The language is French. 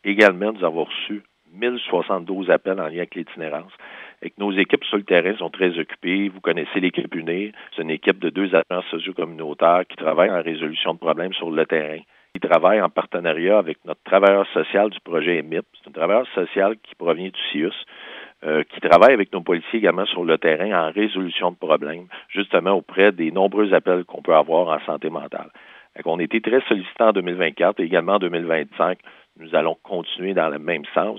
également nous avons reçu 1072 appels en lien avec l'itinérance. Et que nos équipes sur le terrain sont très occupées. Vous connaissez l'équipe UNIR. C'est une équipe de 2 agents socio-communautaires qui travaillent en résolution de problèmes sur le terrain. Ils travaillent en partenariat avec notre travailleur social du projet EMIP. C'est un travailleur social qui provient du CIUS, qui travaille avec nos policiers également sur le terrain en résolution de problèmes, justement auprès des nombreux appels qu'on peut avoir en santé mentale. On a été très sollicités en 2024 et également en 2025. Nous allons continuer dans le même sens.